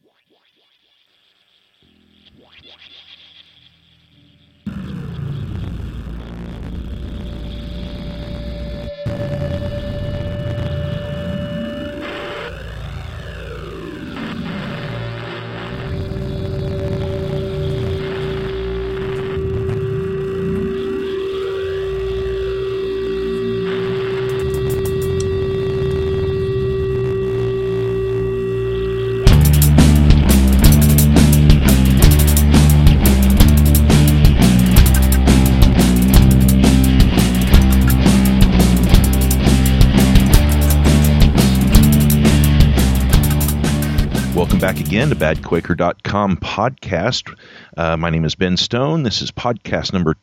Back again to badquaker.com podcast. My name is Ben Stone. This is podcast number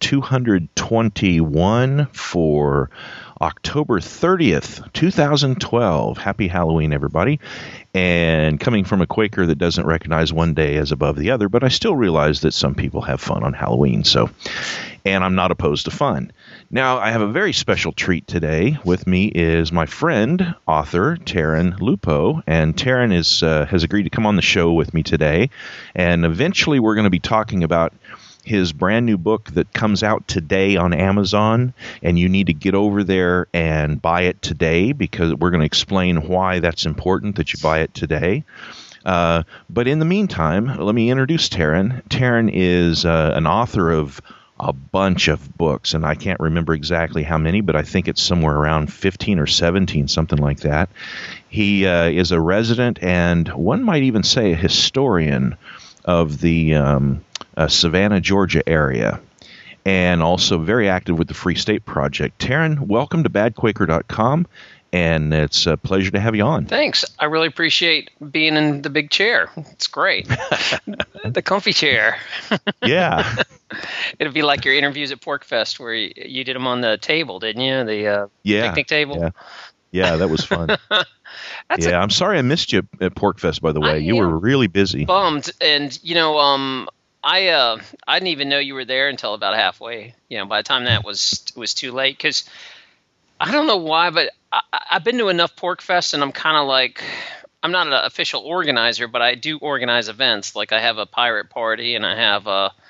221 for October 30th, 2012. Happy Halloween, everybody. And coming from a Quaker that doesn't recognize one day as above the other, but I still realize that some people have fun on Halloween. And I'm not opposed to fun. Now, I have a very special treat today. With me is my friend, author Taryn Lupo, and Taryn has agreed to come on the show with me today. And eventually we're going to be talking about his brand new book that comes out today on Amazon, and you need to get over there and buy it today because we're going to explain why that's important that you buy it today. But in the meantime, let me introduce Taryn. Taryn is an author of a bunch of books, and I can't remember exactly how many, but I think it's somewhere around 15 or 17, something like that. He is a resident and one might even say a historian of the Savannah, Georgia area, and also very active with the Free State Project. Taryn, welcome to badquaker.com, and it's a pleasure to have you on. Thanks. I really appreciate being in the big chair. It's great. The comfy chair. Yeah. It'd be like your interviews at PorcFest where you did them on the table, didn't you? The picnic table. Yeah, that was fun. I'm sorry I missed you at PorcFest, by the way. You were really busy. Bummed. And, I didn't even know you were there until about halfway. By the time that it was too late. Because I don't know why, but I've been to enough PorcFest, and I'm kind of like, I'm not an official organizer, but I do organize events. Like I have a pirate party, and I have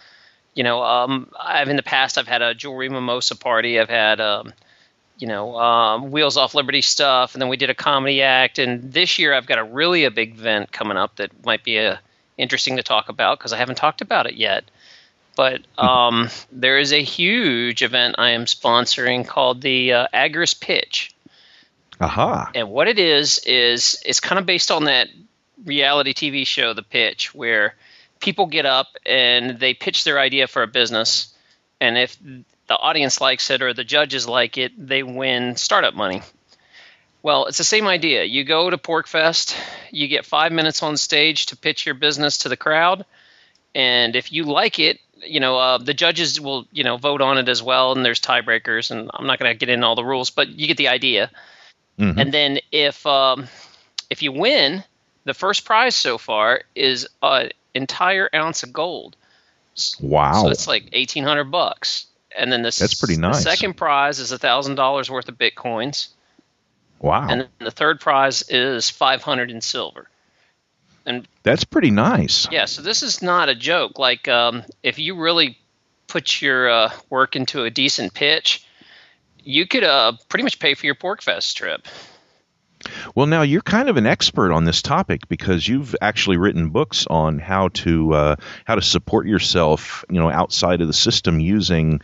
in the past I've had a jewelry mimosa party. I've had Wheels Off Liberty stuff, and then we did a comedy act. And this year I've got a big event coming up that might be interesting to talk about because I haven't talked about it yet. But there is a huge event I am sponsoring called the Agorist Pitch. Aha. And what it is it's kind of based on that reality TV show, The Pitch, where people get up and they pitch their idea for a business. And if the audience likes it or the judges like it, they win startup money. Well, it's the same idea. You go to PorcFest, you get 5 minutes on stage to pitch your business to the crowd. And if you like it, the judges will, vote on it as well. And there's tiebreakers. And I'm not going to get into all the rules, but you get the idea. Mm-hmm. And then if you win, the first prize so far is an entire ounce of gold. Wow! So it's like $1,800, and then that's pretty nice. The second prize is $1,000 worth of bitcoins. Wow! And then the third prize is $500 in silver. And that's pretty nice. Yeah. So this is not a joke. Like if you really put your work into a decent pitch, you could pretty much pay for your PorcFest trip. Well, now you're kind of an expert on this topic because you've actually written books on how to support yourself, outside of the system using,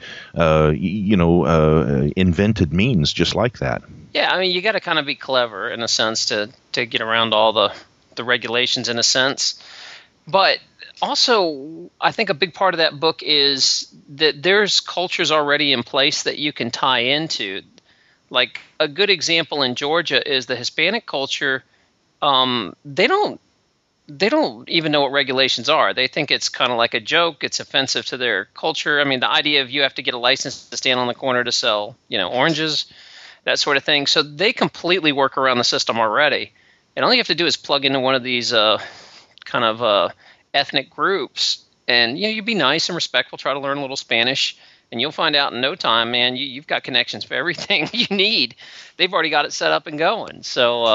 invented means just like that. Yeah, I mean, you got to kind of be clever in a sense to get around all the regulations in a sense, but also, I think a big part of that book is that there's cultures already in place that you can tie into. Like a good example in Georgia is the Hispanic culture. They don't even know what regulations are. They think it's kind of like a joke. It's offensive to their culture. I mean, the idea of you have to get a license to stand on the corner to sell, oranges, that sort of thing. So they completely work around the system already. And all you have to do is plug into one of these ethnic groups, and you be nice and respectful, try to learn a little Spanish, and you'll find out in no time, man, you've got connections for everything you need. They've already got it set up and going. So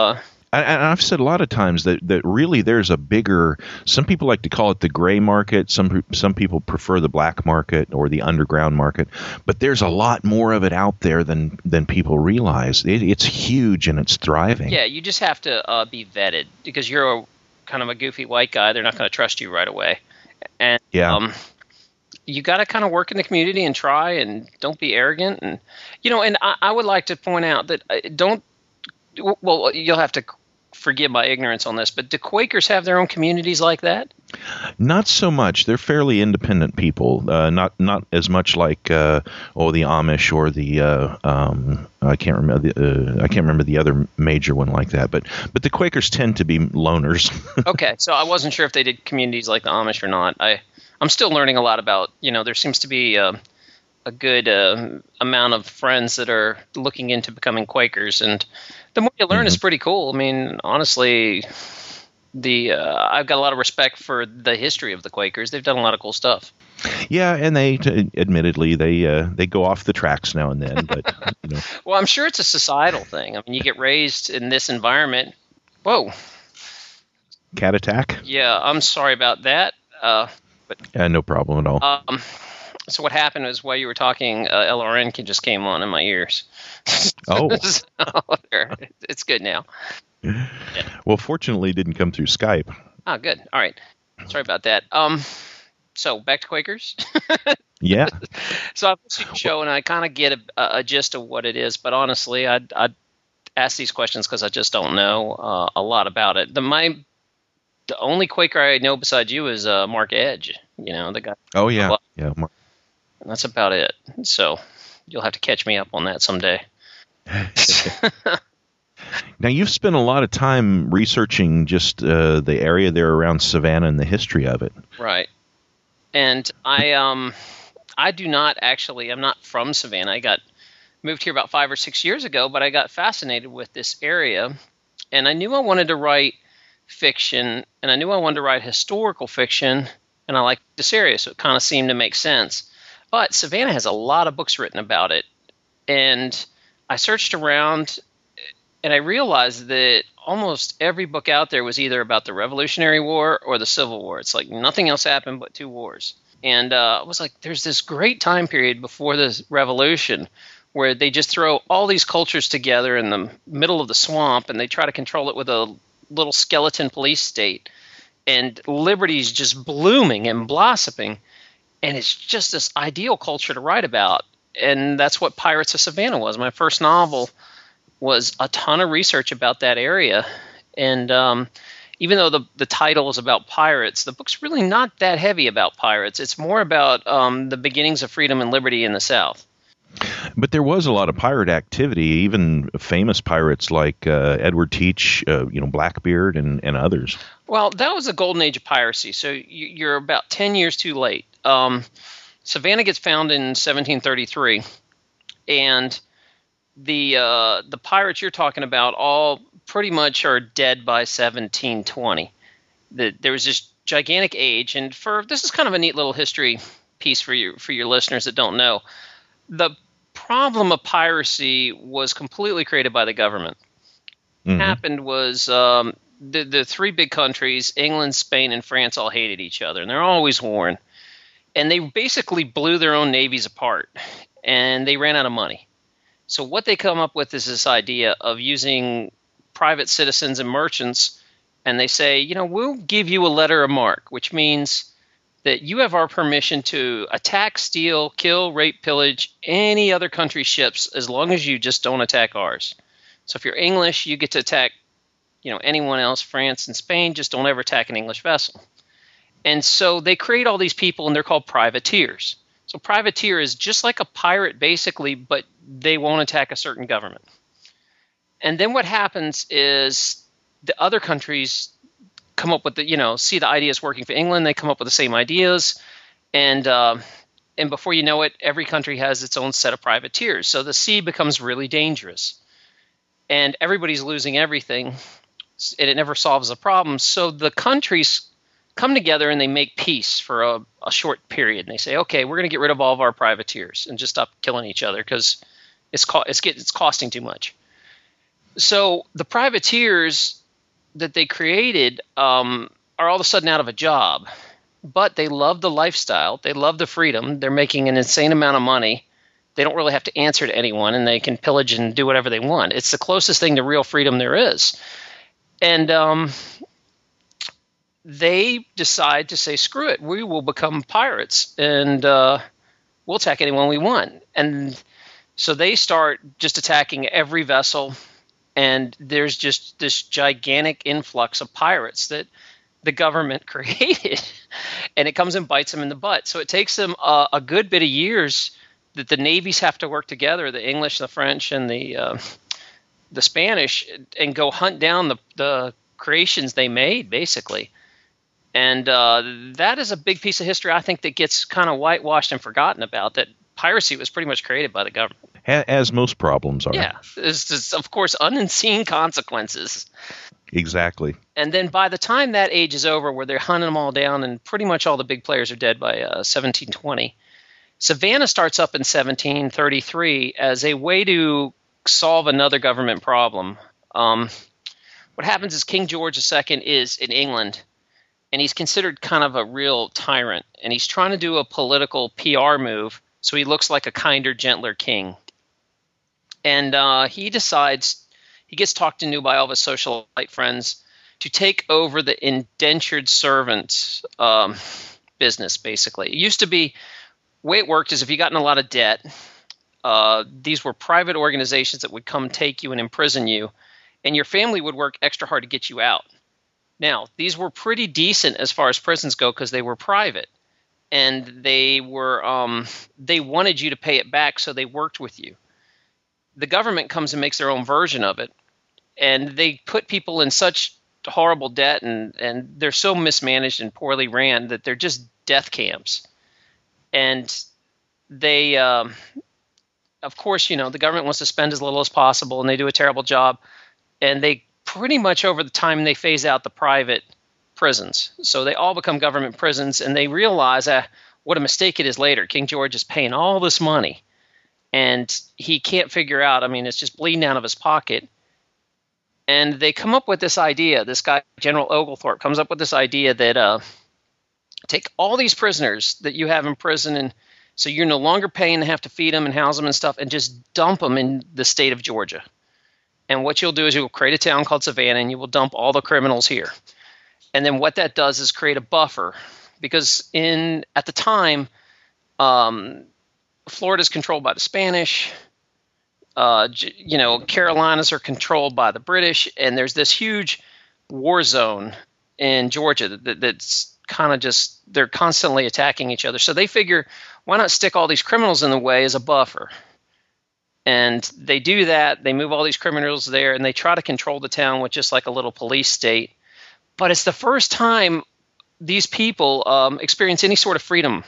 And I've said a lot of times that really there's a bigger. Some people like to call it the gray market. Some people prefer the black market or the underground market. But there's a lot more of it out there than people realize. It's huge and it's thriving. Yeah, you just have to be vetted because you're kind of a goofy white guy. They're not going to trust you right away. And you got to kind of work in the community and try, and don't be arrogant. And and I would like to point out that don't. Well, you'll have to forgive my ignorance on this, but do Quakers have their own communities like that? Not so much. They're fairly independent people. Not as much like the Amish or the I can't remember the other major one like that. But the Quakers tend to be loners. Okay, so I wasn't sure if they did communities like the Amish or not. I'm still learning a lot about. There seems to be a good amount of friends that are looking into becoming Quakers, and the more you learn is pretty cool. I mean, honestly, I've got a lot of respect for the history of the Quakers. They've done a lot of cool stuff. Yeah, and admittedly they go off the tracks now and then, but Well, I'm sure it's a societal thing. I mean, you get raised in this environment. Whoa. Cat attack? Yeah, I'm sorry about that. No problem at all. So what happened was while you were talking, LRN just came on in my ears. Oh. So, it's good now. Yeah. Well, fortunately, it didn't come through Skype. Oh, good. All right. Sorry about that. So back to Quakers. Yeah. So I've listened to the show, and I kind of get a gist of what it is. But honestly, I'd ask these questions because I just don't know a lot about it. The only Quaker I know besides you is Mark Edge. The guy. Oh yeah, yeah. And that's about it. So you'll have to catch me up on that someday. Now, you've spent a lot of time researching just the area there around Savannah and the history of it. Right. And I do not actually. I'm not from Savannah. I moved here about 5 or 6 years ago, but I got fascinated with this area, and I knew I wanted to write fiction, and I knew I wanted to write historical fiction, and I liked this area, so it kind of seemed to make sense. But Savannah has a lot of books written about it, and I searched around, and I realized that almost every book out there was either about the Revolutionary War or the Civil War. It's like nothing else happened but two wars. And I was like, there's this great time period before the Revolution where they just throw all these cultures together in the middle of the swamp, and they try to control it with a little skeleton police state. And liberty's just blooming and blossoming. And it's just this ideal culture to write about. And that's what Pirates of Savannah was. My first novel was a ton of research about that area. And even though the title is about pirates, the book's really not that heavy about pirates. It's more about the beginnings of freedom and liberty in the South. But there was a lot of pirate activity, even famous pirates like Edward Teach, Blackbeard, and others. Well, that was the golden age of piracy, so you're about 10 years too late. Savannah gets found in 1733, and the pirates you're talking about all pretty much are dead by 1720. There was this gigantic age, and this is kind of a neat little history piece for your listeners that don't know. The problem of piracy was completely created by the government. What happened was the three big countries, England, Spain, and France, all hated each other, and they're always warring. And they basically blew their own navies apart, and they ran out of money. So what they come up with is this idea of using private citizens and merchants, and they say, we'll give you a letter of marque, which means that you have our permission to attack, steal, kill, rape, pillage any other country's ships as long as you just don't attack ours. So if you're English, you get to attack, anyone else, France and Spain, just don't ever attack an English vessel. And so they create all these people, and they're called privateers. So privateer is just like a pirate, basically, but they won't attack a certain government. And then what happens is the other countries come up with see the ideas working for England. They come up with the same ideas, and before you know it, every country has its own set of privateers. So the sea becomes really dangerous, and everybody's losing everything, and it never solves the problem. So the countries come together and they make peace for a short period, and they say, okay, we're going to get rid of all of our privateers and just stop killing each other because it's costing too much. So the privateers that they created are all of a sudden out of a job. But they love the lifestyle. They love the freedom. They're making an insane amount of money. They don't really have to answer to anyone, and they can pillage and do whatever they want. It's the closest thing to real freedom there is. And they decide to say, screw it, we will become pirates, and we'll attack anyone we want. And so they start just attacking every vessel, and there's just this gigantic influx of pirates that the government created, and it comes and bites them in the butt. So it takes them a good bit of years that the navies have to work together, the English, the French, and the Spanish, and go hunt down the creations they made, basically. And that is a big piece of history, I think, that gets kind of whitewashed and forgotten about, that piracy was pretty much created by the government. As most problems are. Yeah, there's, of course, unseen consequences. Exactly. And then by the time that age is over, where they're hunting them all down and pretty much all the big players are dead by 1720, Savannah starts up in 1733 as a way to solve another government problem. What happens is King George II is in England, and he's considered kind of a real tyrant, and he's trying to do a political PR move so he looks like a kinder, gentler king. And he decides, he gets talked into by all of his socialite friends to take over the indentured servant business, basically. It used to be, the way it worked is if you got in a lot of debt, these were private organizations that would come take you and imprison you, and your family would work extra hard to get you out. Now, these were pretty decent as far as prisons go because they were private, and they wanted you to pay it back, so they worked with you. The government comes and makes their own version of it, and they put people in such horrible debt, and they're so mismanaged and poorly ran that they're just death camps. And they, of course, the government wants to spend as little as possible, and they do a terrible job. And they pretty much, over the time, they phase out the private prisons. So they all become government prisons, and they realize what a mistake it is later. King George is paying all this money, and he can't figure out, it's just bleeding out of his pocket. And they come up with this idea. This guy, General Oglethorpe, comes up with this idea that take all these prisoners that you have in prison, and so you're no longer paying to have to feed them and house them and stuff, and just dump them in the state of Georgia. And what you'll do is you'll create a town called Savannah, and you will dump all the criminals here. And then what that does is create a buffer, because at the time, Florida's controlled by the Spanish. Carolinas are controlled by the British, and there's this huge war zone in Georgia that's kind of just, they're constantly attacking each other. So they figure, why not stick all these criminals in the way as a buffer? And they do that. They move all these criminals there, and they try to control the town with just like a little police state. But it's the first time these people experience any sort of freedom.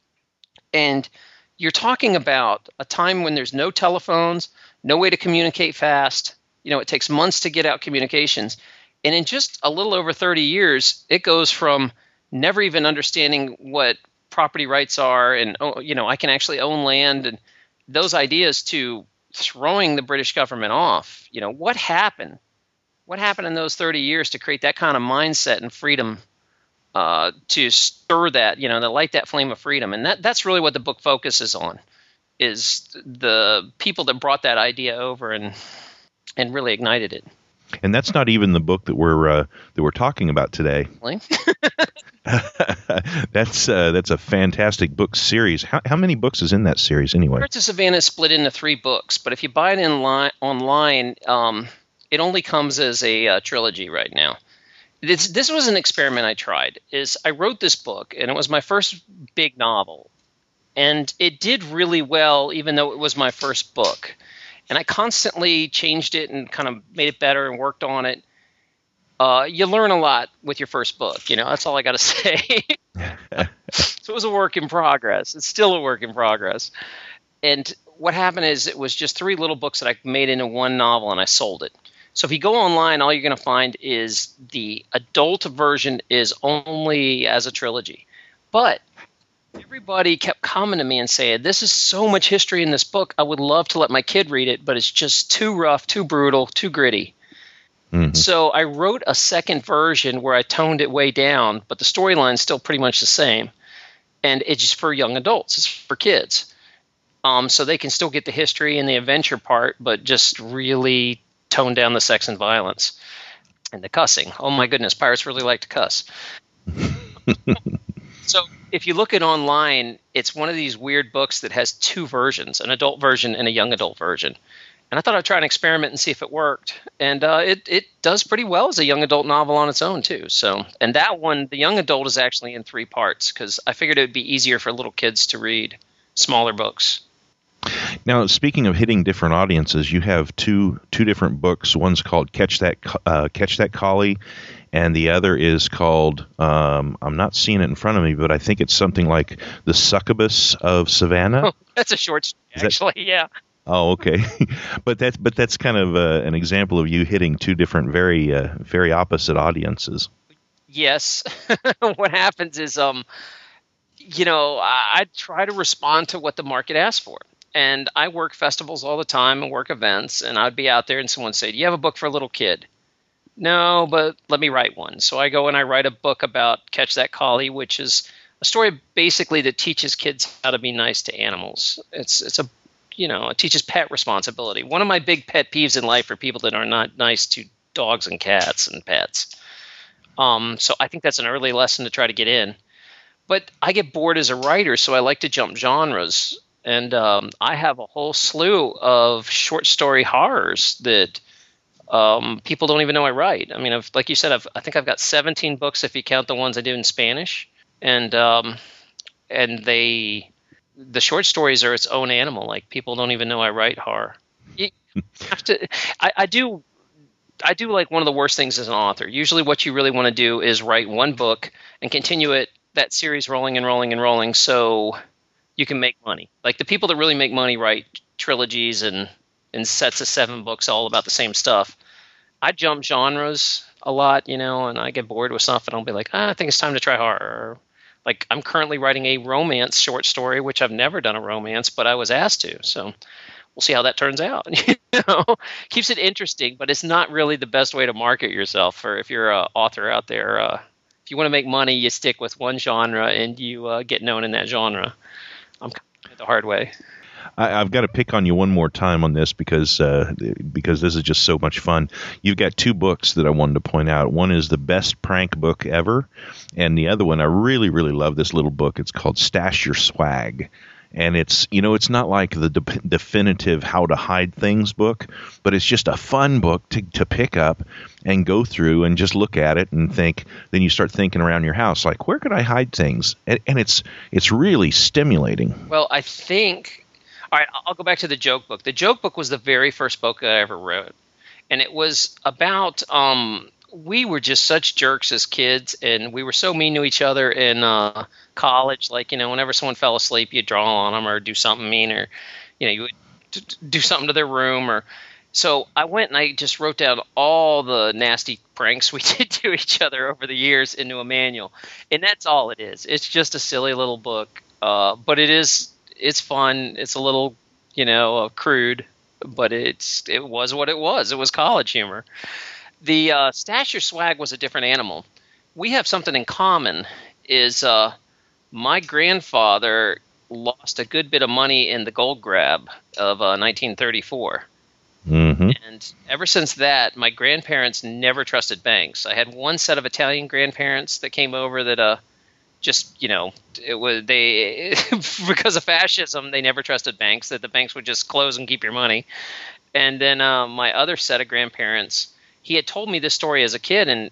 And you're talking about a time when there's no telephones, no way to communicate fast. It takes months to get out communications. And in just a little over 30 years, it goes from never even understanding what property rights are and, I can actually own land and those ideas to throwing the British government off. What happened? What happened in those 30 years to create that kind of mindset and freedom, to stir that, to light that flame of freedom? And that's really what the book focuses on, is the people that brought that idea over and really ignited it. And that's not even the book that we're talking about today. Really? That's a fantastic book series. How many books is in that series anyway? Pirates of Savannah is split into 3 books, but if you buy it online, it only comes as a trilogy right now. This was an experiment I tried. I wrote this book, and it was my first big novel, and it did really well, even though it was my first book. And I constantly changed it and kind of made it better and worked on it. You learn a lot with your first book. That's all I got to say. So it was a work in progress. It's still a work in progress. And what happened is it was just 3 little books that I made into one novel, and I sold it. So if you go online, all you're going to find is the adult version is only as a trilogy. But everybody kept coming to me and saying, this is so much history in this book. I would love to let my kid read it, but it's just too rough, too brutal, too gritty. So I wrote a second version where I toned it way down, but the storyline's still pretty much the same. And it's just for young adults. It's for kids. So they can still get the history and the adventure part, but just really tone down the sex and violence and the cussing. Oh my goodness, pirates really like to cuss. So if you look at online, it's one of these weird books that has two versions, an adult version and a young adult version. And I thought I'd try an experiment and see if it worked. And it does pretty well as a young adult novel on its own, too. So, and that one, the young adult, is actually in 3 parts because I figured it would be easier for little kids to read smaller books. Now, speaking of hitting different audiences, you have two different books. One's called Catch That Collie, and the other is called, I'm not seeing it in front of me, but I think it's something like The Succubus of Savannah. Oh, that's a short story, actually, yeah. Oh, okay. but that's kind of an example of you hitting two different, very opposite audiences. Yes. What happens is, I try to respond to what the market asks for. And I work festivals all the time and work events, and I'd be out there and someone would say, "Do you have a book for a little kid?" No, but let me write one. So I go and I write a book about Catch That Collie, which is a story basically that teaches kids how to be nice to animals. It teaches pet responsibility. One of my big pet peeves in life are people that are not nice to dogs and cats and pets. So I think that's an early lesson to try to get in. But I get bored as a writer, so I like to jump genres. And I have a whole slew of short story horrors that people don't even know I write. I mean, like you said, I think I've got 17 books if you count the ones I do in Spanish. And the short stories are its own animal. Like, people don't even know I write horror. You have to. I do like one of the worst things as an author. Usually, what you really want to do is write one book and continue that series rolling and rolling and rolling, so you can make money. Like, the people that really make money write trilogies and sets of 7 books all about the same stuff. I jump genres a lot, and I get bored with stuff, and I'll be like, I think it's time to try horror. Like, I'm currently writing a romance short story, which I've never done a romance, but I was asked to. So we'll see how that turns out. Keeps it interesting, but it's not really the best way to market yourself. Or if you're an author out there, if you want to make money, you stick with one genre and you get known in that genre. I'm coming the hard way. I've got to pick on you one more time on this because this is just so much fun. You've got 2 books that I wanted to point out. One is the best prank book ever, and the other one, I really, really love this little book. It's called Stash Your Swag. And it's not like the definitive how to hide things book, but it's just a fun book to pick up and go through and just look at it and think. Then you start thinking around your house, like, where could I hide things? And it's really stimulating. Well, I think, all right, I'll go back to the joke book. The joke book was the very first book I ever wrote. And it was about, we were just such jerks as kids, and we were so mean to each other in college. Like, whenever someone fell asleep, you'd draw on them or do something mean, or, you would do something to their room. So I went and I just wrote down all the nasty pranks we did to each other over the years into a manual. And that's all it is. It's just a silly little book. But it's fun. It's a little, crude, but it was what it was. It was college humor. The Stash Your Swag was a different animal. We have something in common. Is my grandfather lost a good bit of money in the gold grab of 1934. Mm-hmm. And ever since that, my grandparents never trusted banks. I had one set of Italian grandparents that came over that it was because of fascism, they never trusted banks, that the banks would just close and keep your money. And then my other set of grandparents, he had told me this story as a kid, and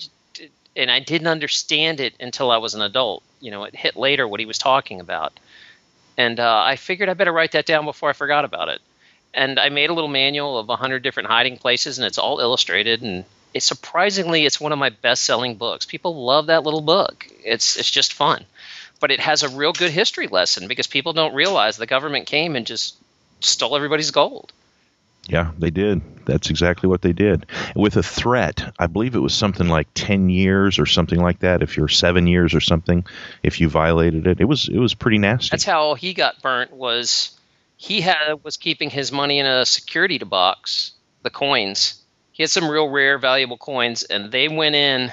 I didn't understand it until I was an adult. It hit later what he was talking about. And I figured I better write that down before I forgot about it. And I made a little manual of 100 different hiding places, and it's all illustrated. And it's one of my best-selling books. People love that little book. It's just fun. But it has a real good history lesson because people don't realize the government came and just stole everybody's gold. Yeah, they did. That's exactly what they did. With a threat, I believe it was something like 10 years or something like that. If you're 7 years or something, if you violated it, it was pretty nasty. That's how he got burnt. Was keeping his money in a security box, the coins. He had some real rare, valuable coins, and they went in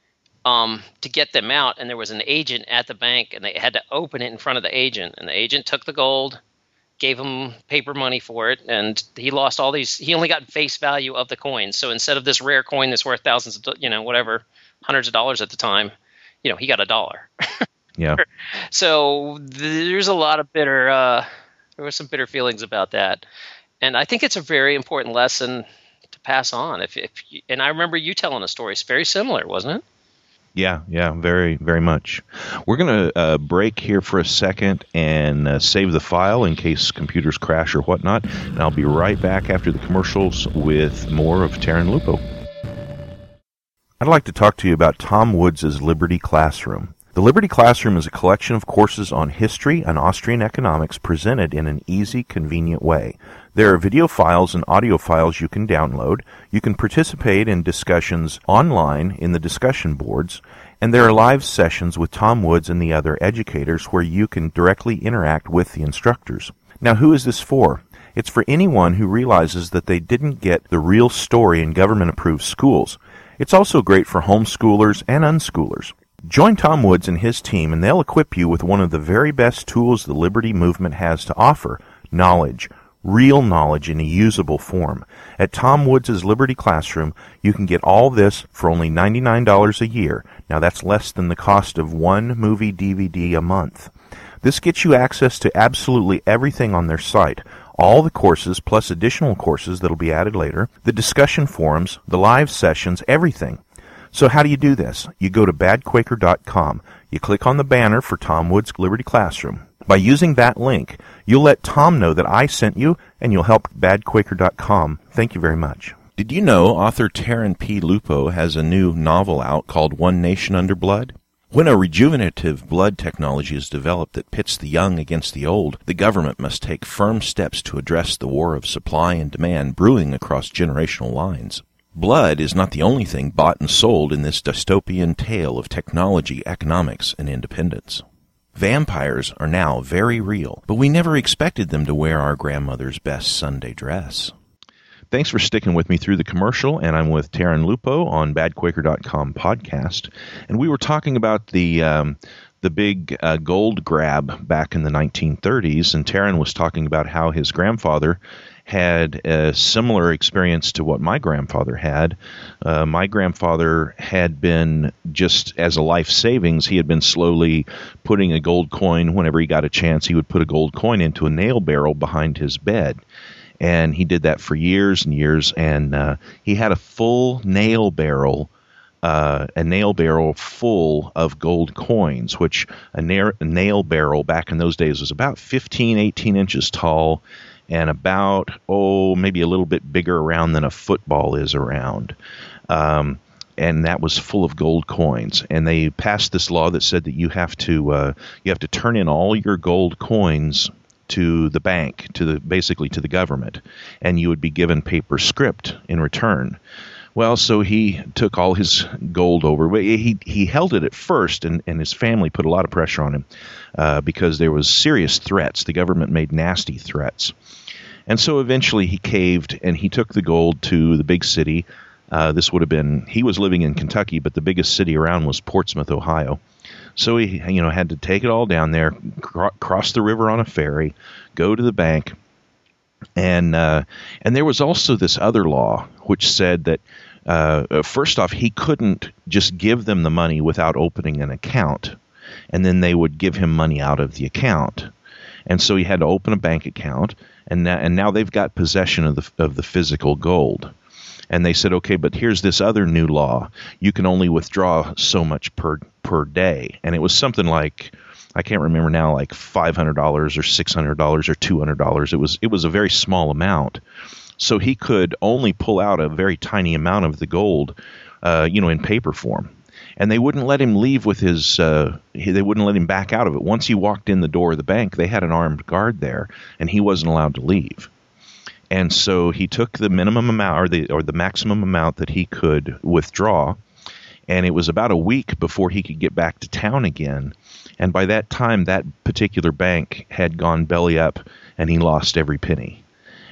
to get them out, and there was an agent at the bank, and they had to open it in front of the agent, and the agent took the gold, gave him paper money for it, and he lost all these. He only got face value of the coins. So instead of this rare coin that's worth thousands of, hundreds of dollars at the time, he got $1. Yeah. So there's a lot of there were some bitter feelings about that. And I think it's a very important lesson to pass on. And I remember you telling a story. It's very similar, wasn't it? Yeah, very, very much. We're going to break here for a second and save the file in case computers crash or whatnot. And I'll be right back after the commercials with more of Taryn Lupo. I'd like to talk to you about Tom Woods' Liberty Classroom. The Liberty Classroom is a collection of courses on history and Austrian economics presented in an easy, convenient way. There are video files and audio files you can download. You can participate in discussions online in the discussion boards, and there are live sessions with Tom Woods and the other educators where you can directly interact with the instructors. Now, who is this for? It's for anyone who realizes that they didn't get the real story in government-approved schools. It's also great for homeschoolers and unschoolers. Join Tom Woods and his team, and they'll equip you with one of the very best tools the Liberty Movement has to offer, knowledge. Real knowledge in a usable form. At Tom Woods' Liberty Classroom, you can get all this for only $99 a year. Now that's less than the cost of one movie DVD a month. This gets you access to absolutely everything on their site. All the courses, plus additional courses that'll be added later, the discussion forums, the live sessions, everything. So how do you do this? You go to badquaker.com. You click on the banner for Tom Woods' Liberty Classroom. By using that link, you'll let Tom know that I sent you, and you'll help badquaker.com. Thank you very much. Did you know author Taryn P. Lupo has a new novel out called One Nation Under Blood? When a rejuvenative blood technology is developed that pits the young against the old, the government must take firm steps to address the war of supply and demand brewing across generational lines. Blood is not the only thing bought and sold in this dystopian tale of technology, economics, and independence. Vampires are now very real, but we never expected them to wear our grandmother's best Sunday dress. Thanks for sticking with me through the commercial, and I'm with Taryn Lupo on badquaker.com podcast. And we were talking about the big gold grab back in the 1930s, and Taryn was talking about how his grandfather had a similar experience to what my grandfather had. My grandfather had been, just as a life savings, he had been slowly putting a gold coin. Whenever he got a chance, he would put a gold coin into a nail barrel behind his bed. And he did that for years and years, and he had a full nail barrel full of gold coins, which a nail barrel back in those days was about 15, 18 inches tall, and about, maybe a little bit bigger around than a football is around. And that was full of gold coins. And they passed this law that said that you have to turn in all your gold coins to the bank, basically to the government, and you would be given paper script in return. Well, so he took all his gold over. He held it at first, and his family put a lot of pressure on him because there was serious threats. The government made nasty threats. And so eventually he caved, and he took the gold to the big city. This would have been, he was living in Kentucky, but the biggest city around was Portsmouth, Ohio. So he had to take it all down there, cross the river on a ferry, go to the bank. And there was also this other law which said that, first off, he couldn't just give them the money without opening an account, and then they would give him money out of the account. And so he had to open a bank account, and now they've got possession of the physical gold. And they said, okay, but here's this other new law. You can only withdraw so much per day. And it was something like, I can't remember now, like $500 or $600 or $200. It was a very small amount. So he could only pull out a very tiny amount of the gold, in paper form. And they wouldn't let him leave with his, they wouldn't let him back out of it. Once he walked in the door of the bank, they had an armed guard there, and he wasn't allowed to leave. And so he took the minimum amount or the maximum amount that he could withdraw, and it was about a week before he could get back to town again. And by that time, that particular bank had gone belly up, and he lost every penny.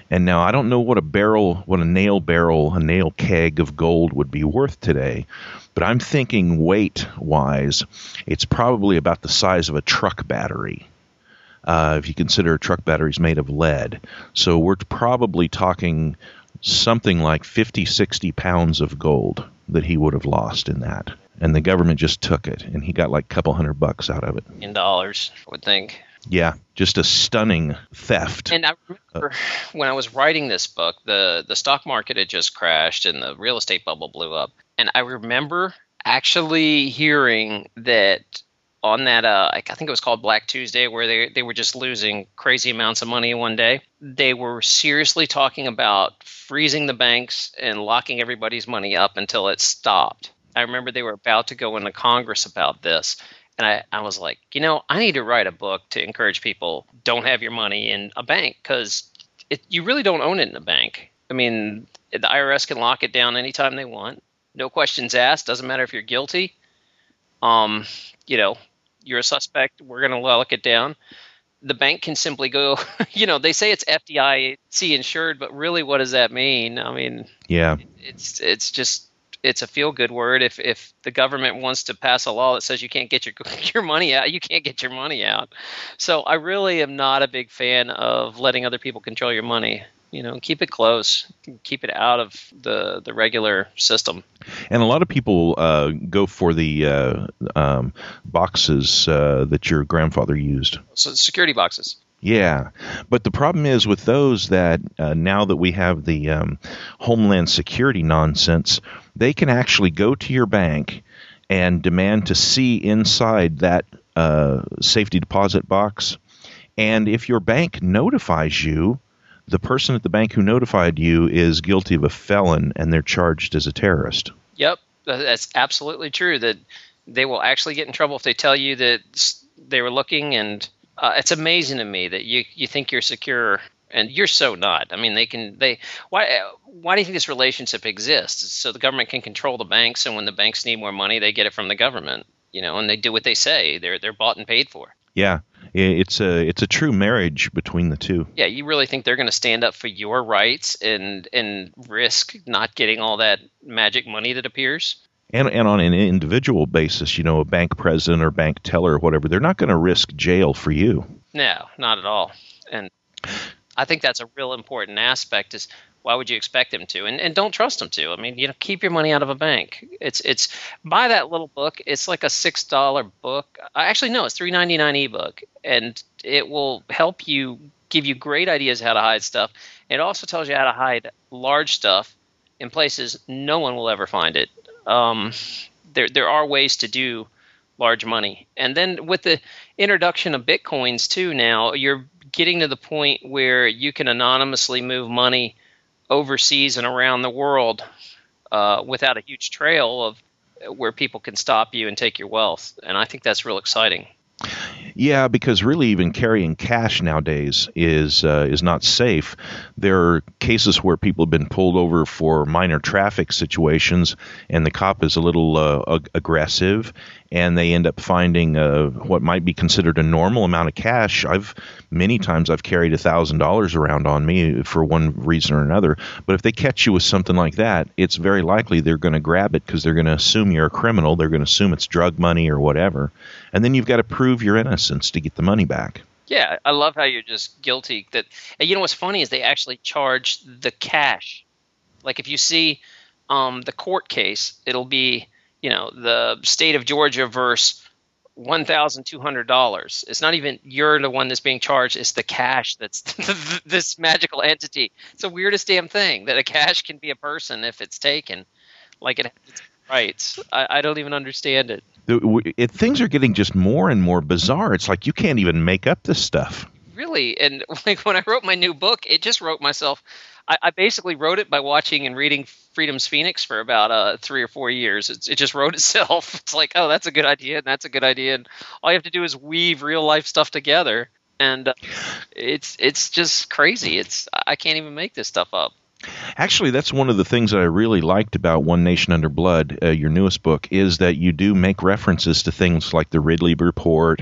And now I don't know what a nail keg of gold would be worth today, but I'm thinking weight-wise, it's probably about the size of a truck battery. If you consider truck batteries made of lead. So we're probably talking something like 50, 60 pounds of gold that he would have lost in that. And the government just took it, and he got like a couple $100 out of it. In dollars, I would think. Yeah, just a stunning theft. And I remember when I was writing this book, the stock market had just crashed and the real estate bubble blew up. And I remember actually hearing that on that, I think it was called Black Tuesday, where they were just losing crazy amounts of money in one day. They were seriously talking about freezing the banks and locking everybody's money up until it stopped. I remember they were about to go into Congress about this. And I was like, I need to write a book to encourage people, don't have your money in a bank, because you really don't own it in a bank. I mean, the IRS can lock it down anytime they want. No questions asked. Doesn't matter if you're guilty. You're a suspect. We're going to lock it down. The bank can simply go, they say it's FDIC insured, but really what does that mean? I mean, yeah, it's a feel-good word. If the government wants to pass a law that says you can't get your money out, you can't get your money out. So I really am not a big fan of letting other people control your money. Keep it close. Keep it out of the regular system. And a lot of people go for the boxes that your grandfather used. So security boxes. Yeah, but the problem is with those that now that we have the Homeland Security nonsense, they can actually go to your bank and demand to see inside that safety deposit box. And if your bank notifies you, the person at the bank who notified you is guilty of a felon and they're charged as a terrorist. Yep, that's absolutely true. That they will actually get in trouble if they tell you that they were looking, and it's amazing to me that you think you're secure and you're so not. I mean, why do you think this relationship exists? So the government can control the banks, and when the banks need more money, they get it from the government, and they do what they say. They're bought and paid for. Yeah, it's a true marriage between the two. Yeah, you really think they're going to stand up for your rights and risk not getting all that magic money that appears? And on an individual basis, a bank president or bank teller or whatever, they're not going to risk jail for you. No, not at all. And I think that's a real important aspect is why would you expect them to? And don't trust them to. I mean, keep your money out of a bank. It's buy that little book. It's like a $6 book. Actually, no, it's $3.99 ebook. And it will help you, give you great ideas how to hide stuff. It also tells you how to hide large stuff in places no one will ever find it. There are ways to do large money. And then with the introduction of Bitcoins too, now you're getting to the point where you can anonymously move money overseas and around the world without a huge trail of where people can stop you and take your wealth. And I think that's real exciting. Yeah, because really even carrying cash nowadays is not safe. There are cases where people have been pulled over for minor traffic situations, and the cop is a little aggressive, and they end up finding what might be considered a normal amount of cash. Many times I've carried $1,000 around on me for one reason or another. But if they catch you with something like that, it's very likely they're going to grab it because they're going to assume you're a criminal. They're going to assume it's drug money or whatever. And then you've got to prove your innocence to get the money back. Yeah, I love how you're just guilty. And what's funny is they actually charge the cash. Like if you see the court case, it'll be, the state of Georgia versus $1,200. It's not even you're the one that's being charged. It's the cash that's this magical entity. It's the weirdest damn thing that a cash can be a person if it's taken. Like it has rights. I don't even understand it. Things are getting just more and more bizarre. It's like you can't even make up this stuff. Really, and like when I wrote my new book, it just wrote myself. I basically wrote it by watching and reading Freedom's Phoenix for about 3 or 4 years. It just wrote itself. It's like, oh, that's a good idea, and that's a good idea, and all you have to do is weave real life stuff together, and it's just crazy. I can't even make this stuff up. Actually, that's one of the things that I really liked about One Nation Under Blood, your newest book, is that you do make references to things like the Ridley Report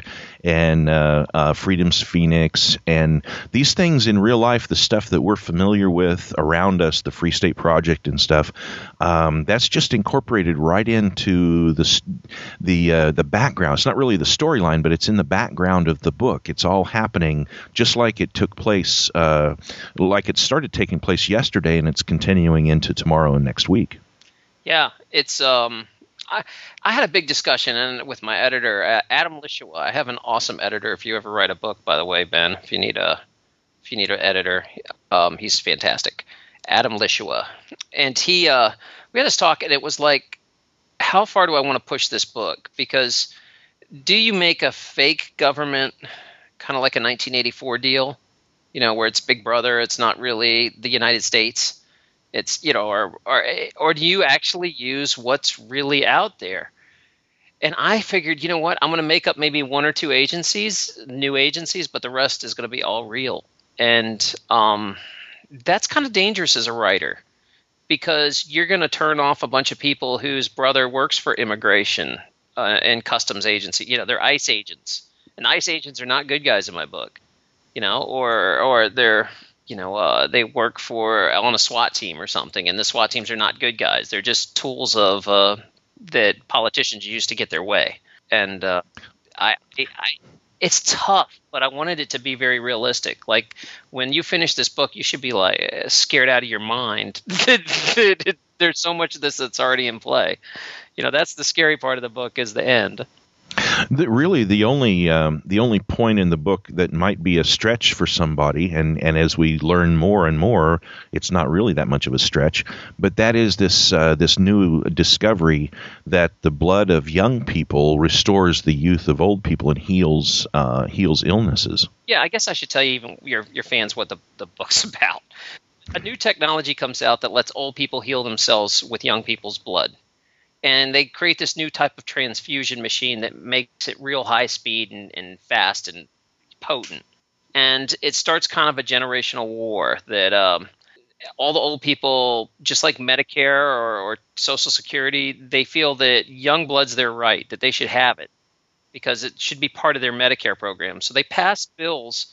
and Freedom's Phoenix, and these things in real life, the stuff that we're familiar with around us, the Free State Project and stuff, that's just incorporated right into the background. It's not really the storyline, but it's in the background of the book. It's all happening just like it took place, like it started taking place yesterday, and it's continuing into tomorrow and next week. Yeah, it's I had a big discussion with my editor, Adam Lishua. I have an awesome editor. If you ever write a book, by the way, Ben, if you need an editor, he's fantastic. Adam Lishua, and we had this talk, and it was like, how far do I want to push this book? Because do you make a fake government, kind of like a 1984 deal, where it's Big Brother, it's not really the United States? It's, or do you actually use what's really out there? And I figured, you know what, I'm going to make up maybe one or two new agencies, but the rest is going to be all real. And that's kind of dangerous as a writer, because you're going to turn off a bunch of people whose brother works for immigration and customs agency. They're ICE agents, and ICE agents are not good guys in my book, or they're, they work on a SWAT team or something, and the SWAT teams are not good guys. They're just tools of that politicians use to get their way. And it's tough, but I wanted it to be very realistic. Like, when you finish this book, you should be like scared out of your mind that there's so much of this that's already in play. That's the scary part of the book, is the end. Really, the only point in the book that might be a stretch for somebody, and as we learn more and more, it's not really that much of a stretch, but that is this new discovery that the blood of young people restores the youth of old people and heals illnesses. Yeah, I guess I should tell you, even your fans, what the book's about. A new technology comes out that lets old people heal themselves with young people's blood. And they create this new type of transfusion machine that makes it real high speed and fast and potent. And it starts kind of a generational war that all the old people, just like Medicare or Social Security, they feel that young blood's their right, that they should have it because it should be part of their Medicare program. So they pass bills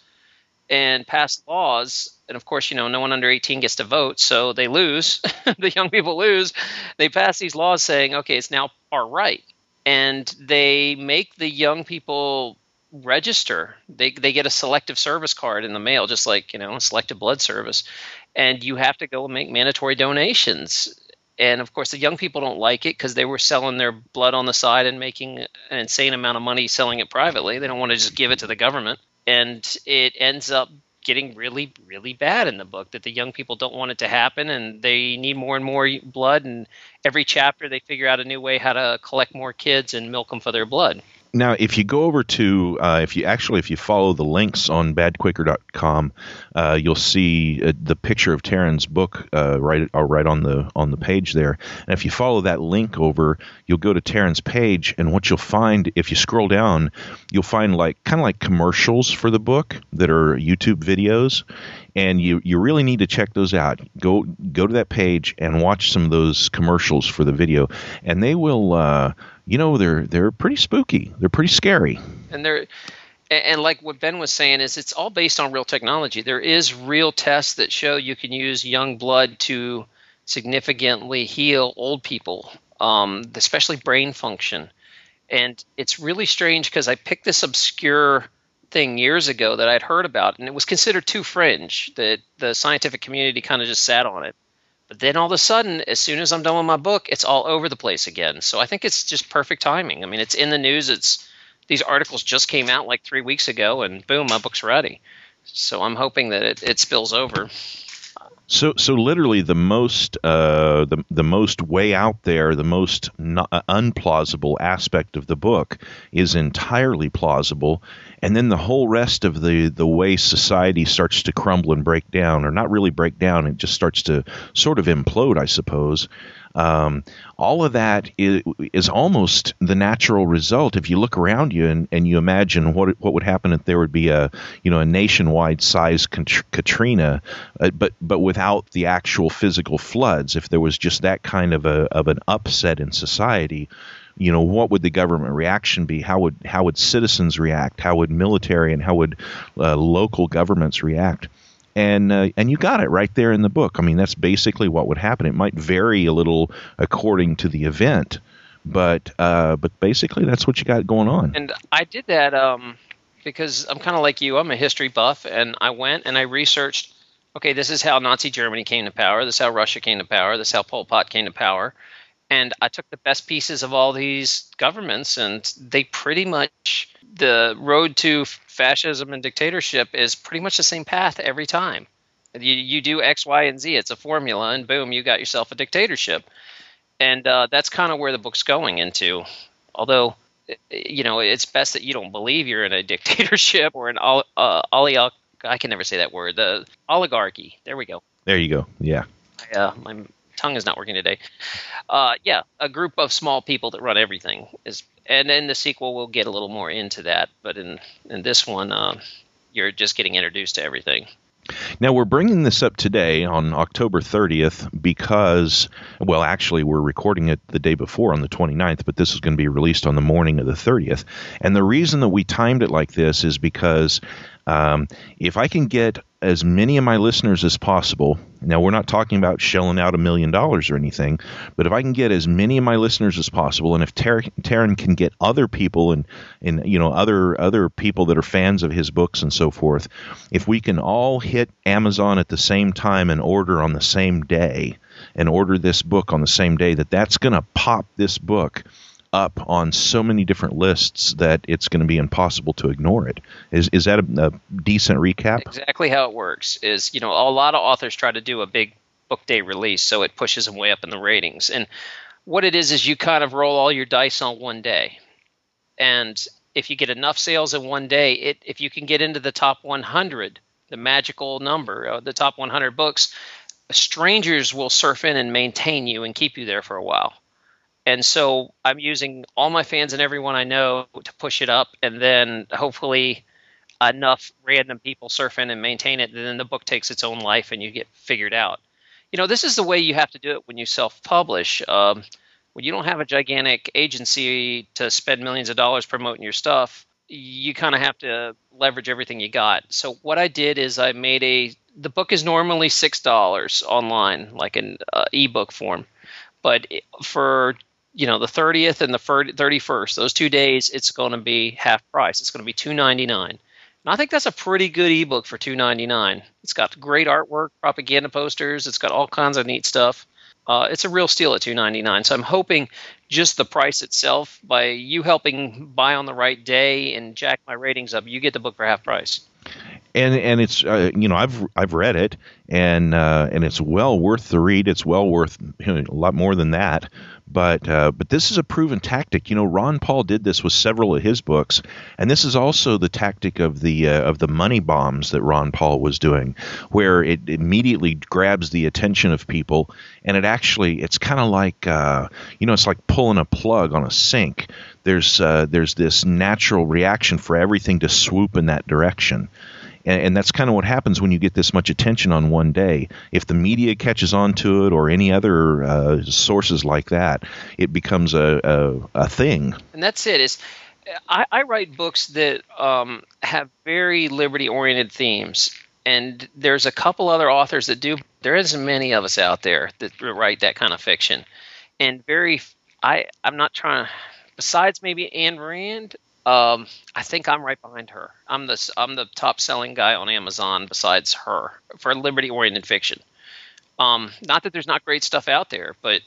and pass laws. And of course, no one under 18 gets to vote, so they lose. The young people lose. They pass these laws saying, okay, it's now our right. And they make the young people register. They get a selective service card in the mail, just like, a selective blood service. And you have to go and make mandatory donations. And of course, the young people don't like it because they were selling their blood on the side and making an insane amount of money selling it privately. They don't want to just give it to the government. And it ends up getting really, really bad in the book, that the young people don't want it to happen, and they need more and more blood. And every chapter they figure out a new way how to collect more kids and milk them for their blood. Now, if you go over to if you follow the links on badquaker.com, you'll see the picture of Taryn's book right on the page there. And if you follow that link over, you'll go to Taryn's page, and what you'll find, if you scroll down, you'll find kind of like commercials for the book that are YouTube videos. And you really need to check those out. Go to that page and watch some of those commercials for the video, and they will. They're pretty spooky. They're pretty scary. And like what Ben was saying, is it's all based on real technology. There is real tests that show you can use young blood to significantly heal old people, especially brain function. And it's really strange because I picked this obscure thing years ago that I'd heard about, and it was considered too fringe, that the scientific community kind of just sat on it. But then all of a sudden, as soon as I'm done with my book, it's all over the place again. So I think it's just perfect timing. I mean, it's in the news. These articles just came out like 3 weeks ago, and boom, my book's ready. So I'm hoping that it spills over. So literally the most way out there, the most unplausible aspect of the book is entirely plausible, and then the whole rest of the way society starts to crumble and break down, or not really break down, it just starts to sort of implode, I suppose. All of that is almost the natural result. If you look around you and you imagine what would happen if there would be a nationwide size Katrina, but without the actual physical floods, if there was just that kind of an upset in society, what would the government reaction be? How would citizens react? How would military and how would local governments react? And you got it right there in the book. I mean, that's basically what would happen. It might vary a little according to the event, but basically that's what you got going on. And I did that because I'm kind of like you. I'm a history buff, and I went and I researched. Okay, this is how Nazi Germany came to power. This is how Russia came to power. This is how Pol Pot came to power. And I took the best pieces of all these governments, and they pretty much, the road to fascism and dictatorship is pretty much the same path every time. You do X, Y, and Z. It's a formula, and boom, you got yourself a dictatorship. And that's kind of where the book's going into. Although, it's best that you don't believe you're in a dictatorship or an I can never say that word. The oligarchy. There we go. There you go. Yeah. My tongue is not working today. A group of small people that run everything is, and in the sequel we'll get a little more into that. But in this one, you're just getting introduced to everything. Now, we're bringing this up today on October 30th because, well, actually, we're recording it the day before on the 29th, but this is going to be released on the morning of the 30th. And the reason that we timed it like this is because if I can get as many of my listeners as possible, now we're not talking about shelling out $1 million or anything, but if I can get as many of my listeners as possible, and if Taran can get other people and other people that are fans of his books and so forth, if we can all hit Amazon at the same time and order on the same day and order this book on the same day, that's going to pop this book up on so many different lists that it's going to be impossible to ignore it. Is that a decent recap? Exactly how it works is, a lot of authors try to do a big book day release, so it pushes them way up in the ratings. And what it is you kind of roll all your dice on one day. And if you get enough sales in one day, if you can get into the top 100, the magical number, the top 100 books, strangers will surf in and maintain you and keep you there for a while. And so I'm using all my fans and everyone I know to push it up, and then hopefully enough random people surf in and maintain it, and then the book takes its own life and you get figured out. This is the way you have to do it when you self-publish. When you don't have a gigantic agency to spend millions of dollars promoting your stuff, you kind of have to leverage everything you got. So what I did is I made the book is normally $6 online, like an ebook form. But for the 30th and the 31st, those 2 days, it's going to be half price. It's going to be $2.99. And I think that's a pretty good ebook for $2.99. It's got great artwork, propaganda posters. It's got all kinds of neat stuff. It's a real steal at $2.99. So I'm hoping just the price itself, by you helping buy on the right day and jack my ratings up, you get the book for half price. And it's I've read it, and it's well worth the read. It's well worth a lot more than that. But this is a proven tactic. Ron Paul did this with several of his books, and this is also the tactic of the money bombs that Ron Paul was doing, where it immediately grabs the attention of people, and it's kind of like it's like pulling a plug on a sink. There's this natural reaction for everything to swoop in that direction. And that's kind of what happens when you get this much attention on one day. If the media catches on to it or any other sources like that, it becomes a thing. And that's it. I write books that have very liberty-oriented themes. And there's a couple other authors that do. There isn't many of us out there that write that kind of fiction. And I'm not trying to, besides maybe Ayn Rand, I think I'm right behind her. I'm the top selling guy on Amazon besides her for liberty-oriented fiction. Not that there's not great stuff out there, but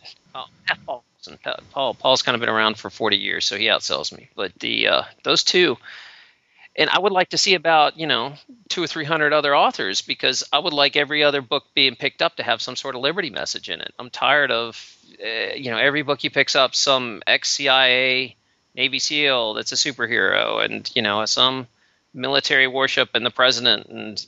Paul's kind of been around for 40 years, so he outsells me. But those two, and I would like to see about 200 or 300 other authors, because I would like every other book being picked up to have some sort of liberty message in it. I'm tired of every book you picks up some ex-CIA Navy SEAL that's a superhero, and some military worship and the president, and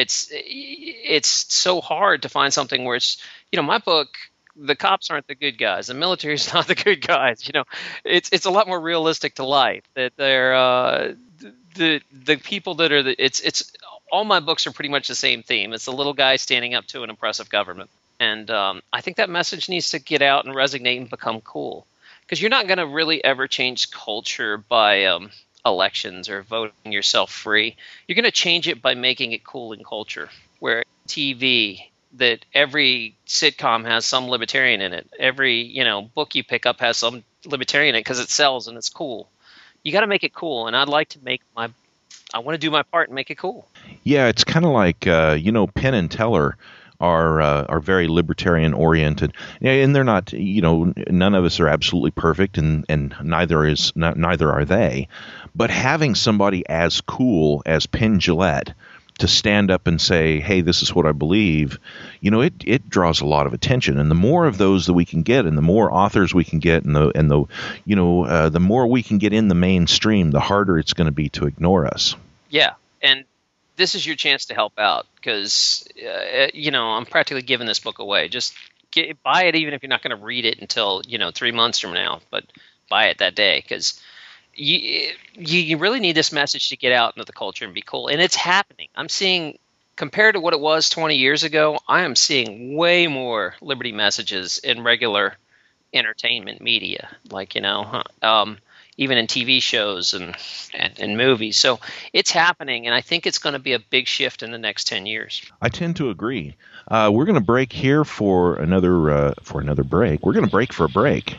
it's so hard to find something where it's my book, the cops aren't the good guys, the military's not the good guys. It's a lot more realistic to life, that they're the people that are it's all my books are pretty much the same theme. It's the little guy standing up to an oppressive government, and I think that message needs to get out and resonate and become cool. because you're not going to really ever change culture by elections or voting yourself free. You're going to change it by making it cool in culture. Where TV, that every sitcom has some libertarian in it. Every book you pick up has some libertarian in it because it sells and it's cool. You got to make it cool, and I'd like to I want to do my part and make it cool. Yeah, it's kind of like Penn and Teller are very libertarian oriented, and they're not. None of us are absolutely perfect, and neither are they. But having somebody as cool as Penn Jillette to stand up and say, "Hey, this is what I believe," it draws a lot of attention. And the more of those that we can get, and the more authors we can get, and the more we can get in the mainstream, the harder it's going to be to ignore us. Yeah, and this is your chance to help out because I'm practically giving this book away. Just buy it, even if you're not going to read it until 3 months from now. But buy it that day because you really need this message to get out into the culture and be cool. And it's happening. I'm seeing, compared to what it was 20 years ago, I am seeing way more liberty messages in regular entertainment media, like even in TV shows and movies. So it's happening, and I think it's going to be a big shift in the next 10 years. I tend to agree. We're going to break here for another break. We're going to break for a break.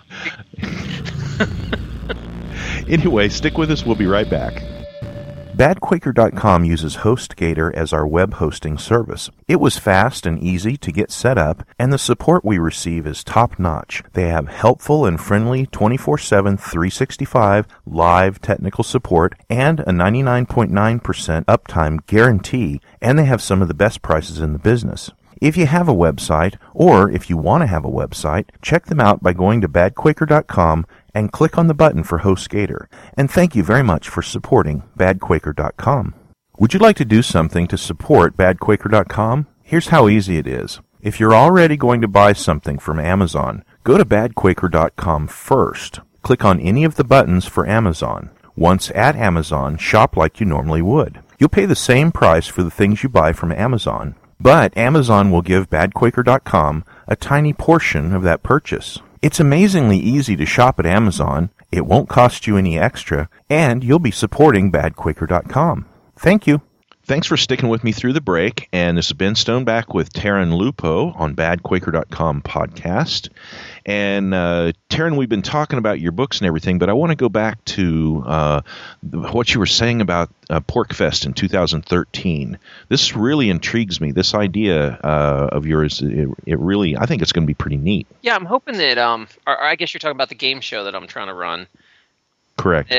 Anyway, stick with us. We'll be right back. BadQuaker.com uses HostGator as our web hosting service. It was fast and easy to get set up, and the support we receive is top-notch. They have helpful and friendly 24/7, 365 live technical support and a 99.9% uptime guarantee, and they have some of the best prices in the business. If you have a website, or if you want to have a website, check them out by going to BadQuaker.com and click on the button for HostGator. And thank you very much for supporting BadQuaker.com. Would you like to do something to support BadQuaker.com? Here's how easy it is. If you're already going to buy something from Amazon, go to BadQuaker.com first. Click on any of the buttons for Amazon. Once at Amazon, shop like you normally would. You'll pay the same price for the things you buy from Amazon, but Amazon will give BadQuaker.com a tiny portion of that purchase. It's amazingly easy to shop at Amazon, it won't cost you any extra, and you'll be supporting BadQuaker.com. Thank you. Thanks for sticking with me through the break, and this is Ben Stone back with Taryn Lupo on BadQuaker.com podcast. And Taryn, we've been talking about your books and everything, but I want to go back to what you were saying about PorcFest in 2013. This really intrigues me. This idea of yours, it really, I think it's going to be pretty neat. Yeah, I'm hoping that, or I guess you're talking about the game show that I'm trying to run. Correct.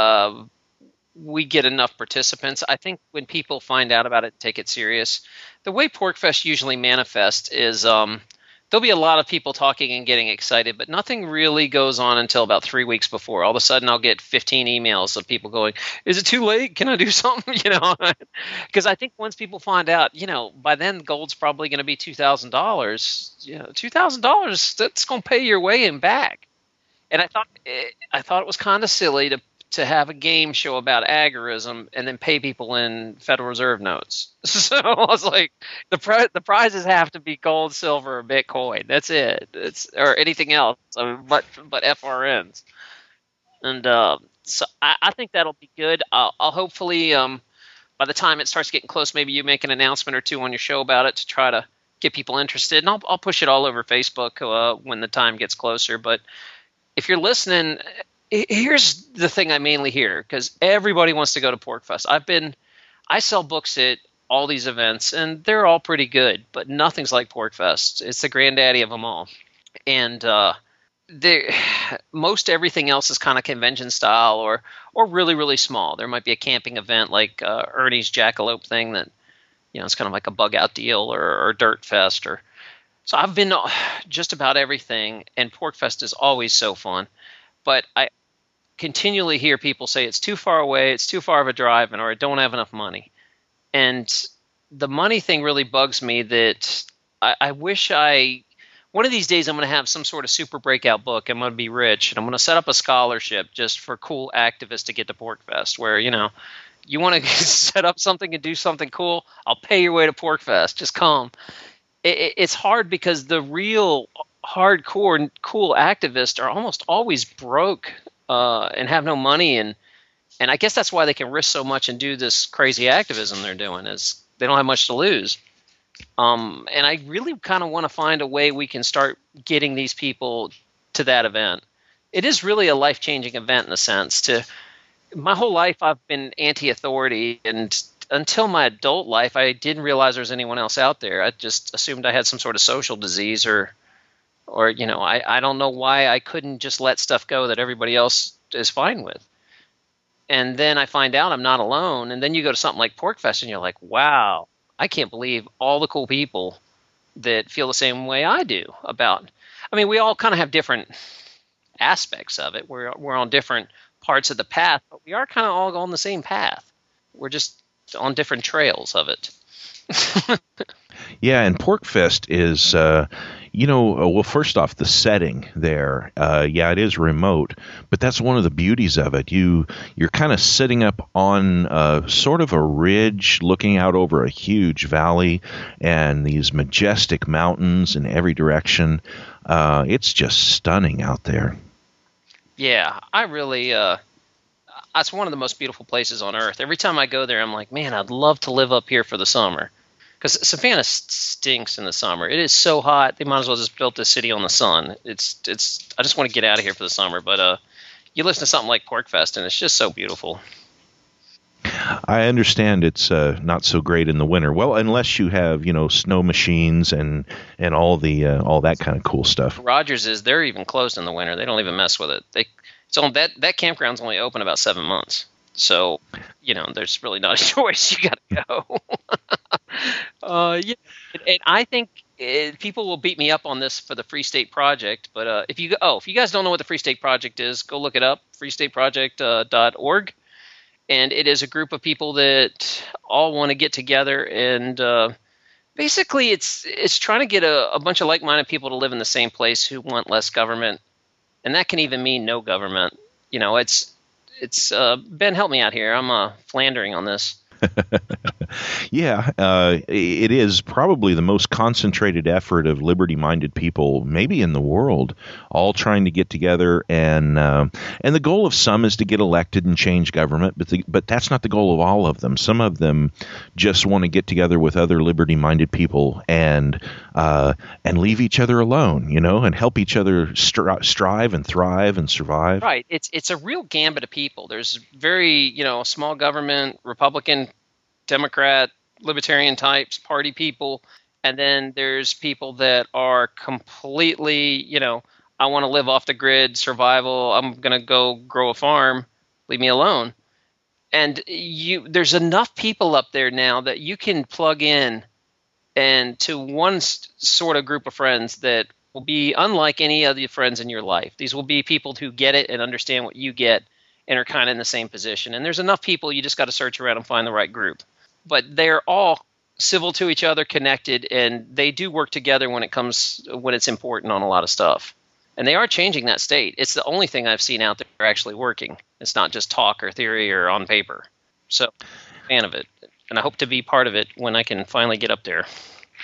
We get enough participants. I think when people find out about it and take it serious, the way PorcFest usually manifests is there'll be a lot of people talking and getting excited, but nothing really goes on until about 3 weeks before. All of a sudden, I'll get 15 emails of people going, "Is it too late? Can I do something?" Because I think once people find out, by then gold's probably going to be $2,000. $2,000, that's going to pay your way and back. And I thought it was kind of silly to have a game show about agorism and then pay people in Federal Reserve notes. So I was like, the prizes have to be gold, silver, or Bitcoin. That's it. Or anything else, but FRNs. And so I think that'll be good. I'll hopefully, by the time it starts getting close, maybe you make an announcement or two on your show about it to try to get people interested. And I'll push it all over Facebook when the time gets closer. But if you're listening, here's the thing I mainly hear, because everybody wants to go to PorcFest. I sell books at all these events, and they're all pretty good, but nothing's like PorcFest. It's the granddaddy of them all. And most everything else is kind of convention style or really, really small. There might be a camping event like Ernie's Jackalope thing that, it's kind of like a bug out deal or Dirt Fest. So I've been just about everything, and PorcFest is always so fun. But I continually hear people say it's too far away, it's too far of a drive, or I don't have enough money. And the money thing really bugs me that I wish one of these days I'm going to have some sort of super breakout book. I'm going to be rich, and I'm going to set up a scholarship just for cool activists to get to PorcFest where, you want to set up something and do something cool, I'll pay your way to PorcFest. Just come. It's hard because the real hardcore cool activists are almost always broke and have no money, and I guess that's why they can risk so much and do this crazy activism they're doing, is they don't have much to lose. And I really kind of want to find a way we can start getting these people to that event. It is really a life-changing event in a sense. My whole life I've been anti-authority, and until my adult life I didn't realize there was anyone else out there. I just assumed I had some sort of social disease or I don't know why I couldn't just let stuff go that everybody else is fine with. And then I find out I'm not alone, and then you go to something like PorcFest and you're like, wow, I can't believe all the cool people that feel the same way I do about. I mean, we all kind of have different aspects of it. We're on different parts of the path, but we are kind of all on the same path. We're just on different trails of it. Yeah, and PorcFest is, well, first off, the setting there, it is remote, but that's one of the beauties of it. You're kind of sitting up on sort of a ridge looking out over a huge valley and these majestic mountains in every direction. It's just stunning out there. Yeah, I really, it's one of the most beautiful places on earth. Every time I go there, I'm like, man, I'd love to live up here for the summer. Because Savannah stinks in the summer. It is so hot. They might as well just build this city on the sun. I just want to get out of here for the summer. But you listen to something like PorcFest, and it's just so beautiful. I understand it's not so great in the winter. Well, unless you have snow machines and all that kind of cool stuff. Rogers they're even closed in the winter. They don't even mess with it. That campground's only open about 7 months. So there's really not a choice. You got to go. And I think people will beat me up on this for the Free State Project, but if you guys don't know what the Free State Project is, go look it up, freestateproject.org, and it is a group of people that all want to get together, and basically it's trying to get a bunch of like-minded people to live in the same place who want less government, and that can even mean no government. It's Ben, help me out here. I'm floundering on this. Yeah, it is probably the most concentrated effort of liberty-minded people, maybe in the world, all trying to get together. And the goal of some is to get elected and change government, but that's not the goal of all of them. Some of them just want to get together with other liberty-minded people and leave each other alone, and help each other strive and thrive and survive. Right. It's a real gambit of people. There's very small government, Republican, Democrat, libertarian types, party people, and then there's people that are completely, I want to live off the grid, survival, I'm going to go grow a farm, leave me alone. And there's enough people up there now that you can plug in and to one sort of group of friends that will be unlike any other friends in your life. These will be people who get it and understand what you get and are kind of in the same position. And there's enough people, you just got to search around and find the right group. But they're all civil to each other, connected, and they do work together when it's important on a lot of stuff. And they are changing that state. It's the only thing I've seen out there actually working. It's not just talk or theory or on paper. So, I'm a fan of it. And I hope to be part of it when I can finally get up there.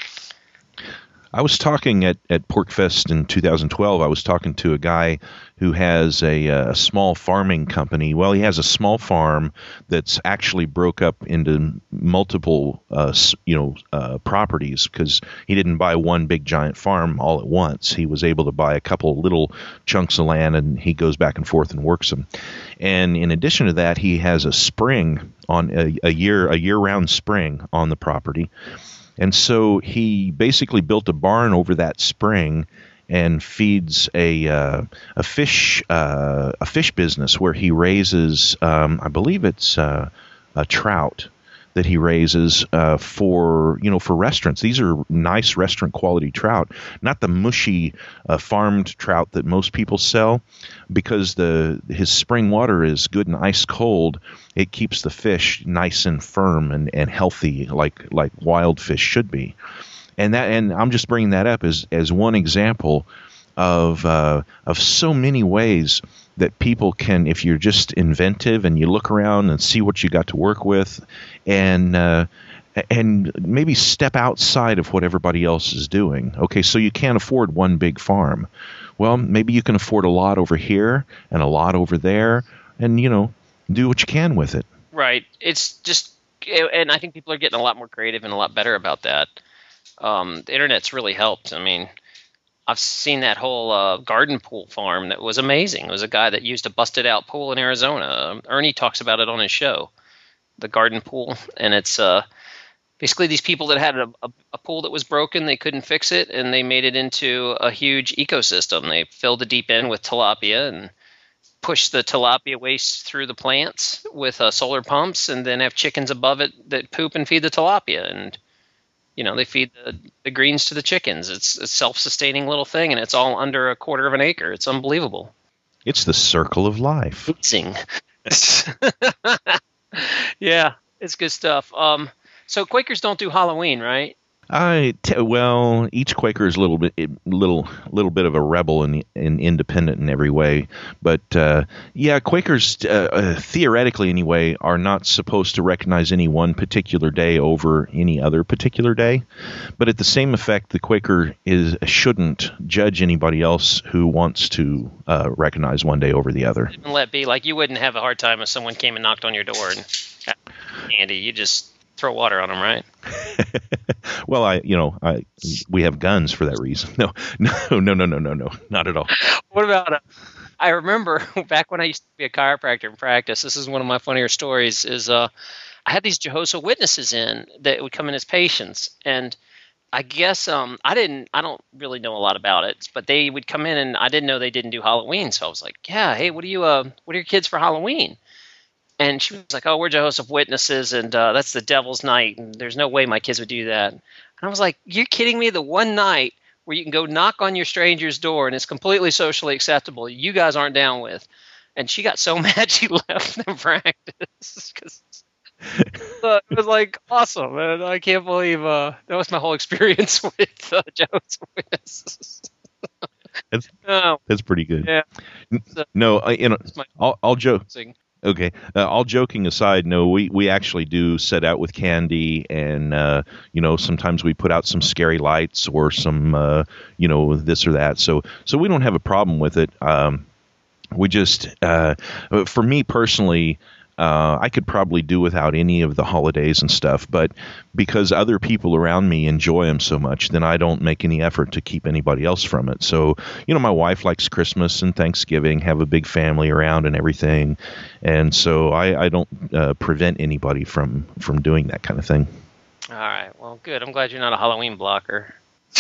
I was talking at PorcFest in 2012. I was talking to a guy who has a small farming company. Well, he has a small farm that's actually broke up into multiple, properties, because he didn't buy one big giant farm all at once. He was able to buy a couple little chunks of land, and he goes back and forth and works them. And in addition to that, he has a spring on a year-round spring on the property. And so he basically built a barn over that spring and feeds a fish business where he raises, I believe it's a trout that he raises for restaurants. These are nice restaurant quality trout, not the mushy farmed trout that most people sell, because his spring water is good and ice cold. It keeps the fish nice and firm and healthy, like wild fish should be. And I'm just bringing that up as one example of so many ways that people can, if you're just inventive and you look around and see what you got to work with, and and maybe step outside of what everybody else is doing. Okay, so you can't afford one big farm. Well, maybe you can afford a lot over here and a lot over there, and do what you can with it. Right. It's just, and I think people are getting a lot more creative and a lot better about that. The internet's really helped. I mean, I've seen that whole garden pool farm that was amazing. It was a guy that used a busted out pool in Arizona. Ernie talks about it on his show, the garden pool, and it's basically these people that had a pool that was broken, they couldn't fix it, and they made it into a huge ecosystem. They filled the deep end with tilapia and pushed the tilapia waste through the plants with solar pumps, and then have chickens above it that poop and feed the tilapia. And they feed the greens to the chickens. It's a self-sustaining little thing, and it's all under 1/4 of an acre. It's unbelievable. It's the circle of life. Sing. Yeah, it's good stuff. So Quakers don't do Halloween, right? Well, each Quaker is a little bit of a rebel and independent in every way, but Quakers theoretically anyway are not supposed to recognize any one particular day over any other particular day. But at the same effect, the Quaker shouldn't judge anybody else who wants to recognize one day over the other. And let be, like you wouldn't have a hard time if someone came and knocked on your door and Andy, you just throw water on them, right? Well, we have guns for that reason. No, not at all. What about? I remember back when I used to be a chiropractor in practice. This is one of my funnier stories. Is I had these Jehovah's Witnesses in that would come in as patients, and I guess I don't really know a lot about it, but they would come in, and I didn't know they didn't do Halloween, so I was like, yeah, hey, what are your kids for Halloween? And she was like, oh, we're Jehovah's Witnesses, and that's the devil's night, and there's no way my kids would do that. And I was like, you're kidding me? The one night where you can go knock on your stranger's door and it's completely socially acceptable, you guys aren't down with. And she got so mad she left the practice. It was like awesome, and I can't believe that was my whole experience with Jehovah's Witnesses. That's pretty good. Yeah. No, I'll joke. Okay. All joking aside, no, we actually do set out with candy, and sometimes we put out some scary lights or some this or that. So we don't have a problem with it. We just, for me personally, I could probably do without any of the holidays and stuff, but because other people around me enjoy them so much, then I don't make any effort to keep anybody else from it. So, my wife likes Christmas and Thanksgiving, have a big family around and everything, and so I don't prevent anybody from doing that kind of thing. All right, well, good. I'm glad you're not a Halloween blocker.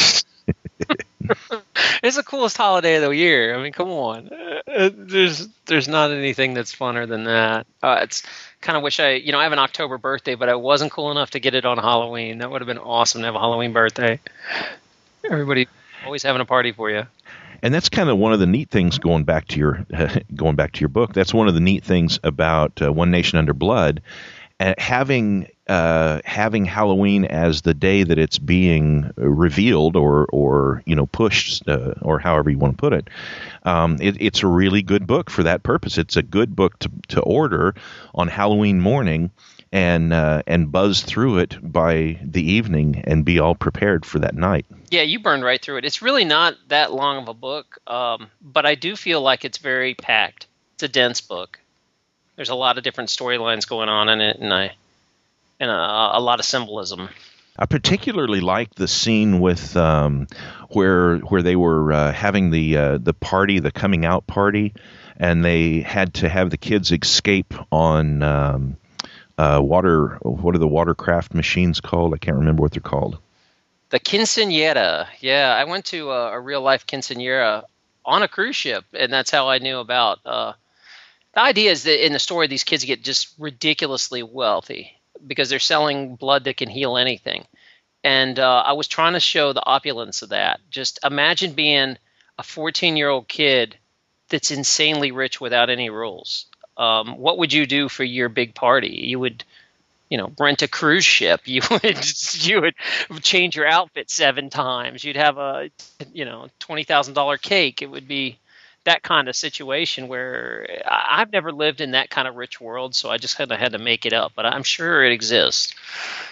It's the coolest holiday of the year. I mean, come on. There's not anything that's funner than that. It's kind of wish I have an October birthday, but I wasn't cool enough to get it on Halloween. That would have been awesome to have a Halloween birthday. Everybody always having a party for you. And that's kind of one of the neat things going back to your book. That's one of the neat things about One Nation Under Blood. Having Halloween as the day that it's being revealed or pushed or however you want to put it, it's a really good book for that purpose. It's a good book to order on Halloween morning and buzz through it by the evening and be all prepared for that night. Yeah, you burned right through it. It's really not that long of a book, but I do feel like it's very packed. It's a dense book. There's a lot of different storylines going on in it, and a lot of symbolism. I particularly liked the scene with where they were having the party, the coming out party, and they had to have the kids escape on water. What are the watercraft machines called? I can't remember what they're called. The quinceañera. Yeah, I went to a real life quinceañera on a cruise ship, and that's how I knew about. The idea is that in the story, these kids get just ridiculously wealthy because they're selling blood that can heal anything. And I was trying to show the opulence of that. Just imagine being a 14-year-old kid that's insanely rich without any rules. What would you do for your big party? You would, rent a cruise ship. You would change your outfit 7 times. You'd have a, $20,000 cake. It would be that kind of situation where I've never lived in that kind of rich world, so I just had to make it up, but I'm sure it exists.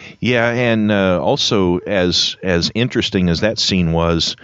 Yeah, and also as interesting as that scene was,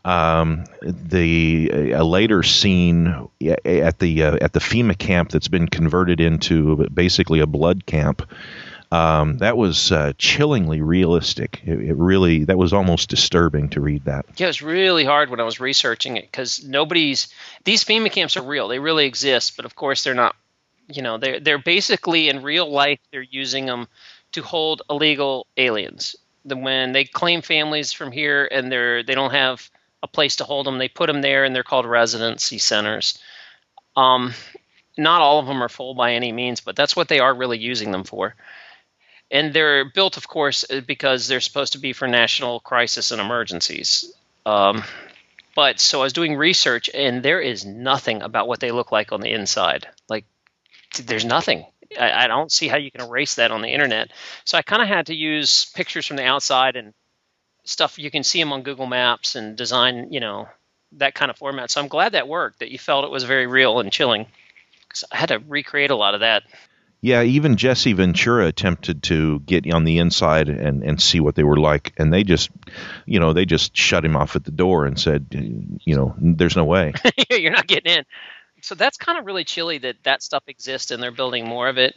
the a later scene at the FEMA camp that's been converted into basically a blood camp. That was chillingly realistic. It really, that was almost disturbing to read that. Yeah, it was really hard when I was researching it because these FEMA camps are real. They really exist, but of course they're not. They're basically in real life. They're using them to hold illegal aliens. When they claim families from here and they don't have a place to hold them, they put them there, and they're called residency centers. Not all of them are full by any means, but that's what they are really using them for. And they're built, of course, because they're supposed to be for national crisis and emergencies. But so I was doing research, and there is nothing about what they look like on the inside. Like, there's nothing. I don't see how you can erase that on the internet. So I kind of had to use pictures from the outside and stuff. You can see them on Google Maps and design, that kind of format. So I'm glad that worked, that you felt it was very real and chilling. Because I had to recreate a lot of that. Yeah, even Jesse Ventura attempted to get on the inside and see what they were like, and they just shut him off at the door and said, there's no way. You're not getting in. So that's kind of really chilly that stuff exists, and they're building more of it.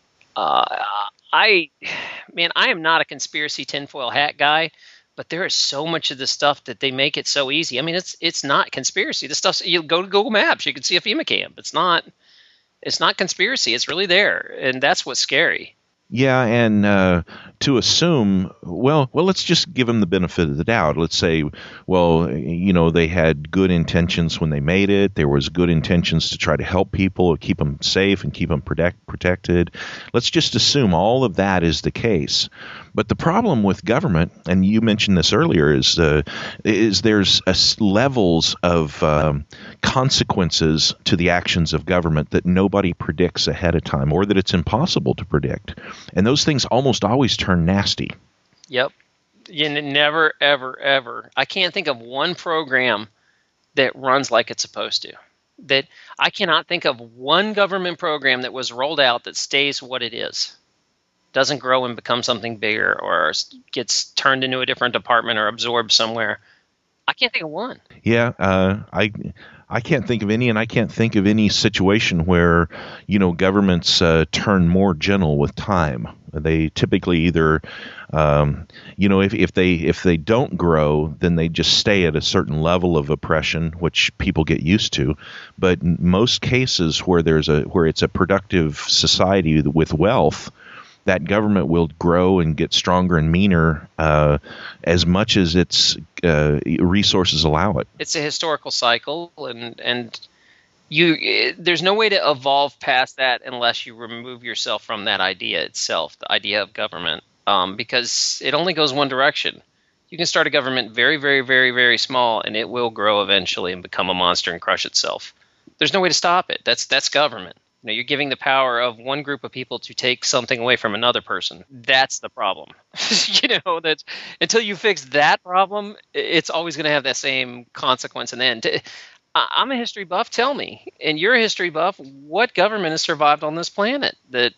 I am not a conspiracy tinfoil hat guy, but there is so much of the stuff that they make it so easy. I mean, it's not conspiracy. The stuff, you go to Google Maps, you can see a FEMA camp. It's not conspiracy. It's really there, and that's what's scary. Yeah, and to assume, well, let's just give them the benefit of the doubt. Let's say, they had good intentions when they made it. There was good intentions to try to help people, keep them safe, and keep them protected. Let's just assume all of that is the case. But the problem with government, and you mentioned this earlier, is there's levels of consequences to the actions of government that nobody predicts ahead of time, or that it's impossible to predict. And those things almost always turn nasty. Yep. You never, ever, ever. I can't think of one program that runs like it's supposed to. That I cannot think of one government program that was rolled out that stays what it is. Doesn't grow and become something bigger, or gets turned into a different department, or absorbed somewhere. I can't think of one. Yeah, I can't think of any, and I can't think of any situation where, governments turn more gentle with time. They typically either, if they don't grow, then they just stay at a certain level of oppression, which people get used to. But in most cases where it's a productive society with wealth, that government will grow and get stronger and meaner as much as its resources allow it. It's a historical cycle, and there's no way to evolve past that unless you remove yourself from that idea itself, the idea of government, because it only goes one direction. You can start a government very, very, very, very small, and it will grow eventually and become a monster and crush itself. There's no way to stop it. That's government. You're giving the power of one group of people to take something away from another person. That's the problem. That until you fix that problem, it's always going to have that same consequence in the end. I'm a history buff. Tell me, and you're a history buff, what government has survived on this planet?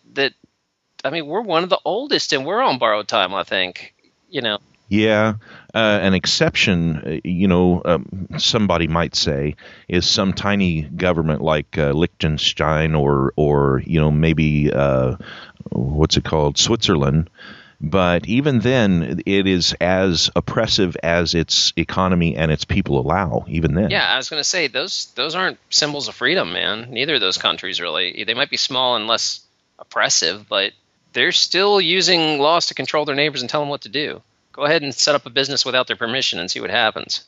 We're one of the oldest, and we're on borrowed time, I think. Yeah, an exception, somebody might say, is some tiny government like Liechtenstein or maybe what's it called, Switzerland. But even then, it is as oppressive as its economy and its people allow. Even then. Yeah, I was going to say those aren't symbols of freedom, man. Neither of those countries really. They might be small and less oppressive, but they're still using laws to control their neighbors and tell them what to do. Go ahead and set up a business without their permission and see what happens.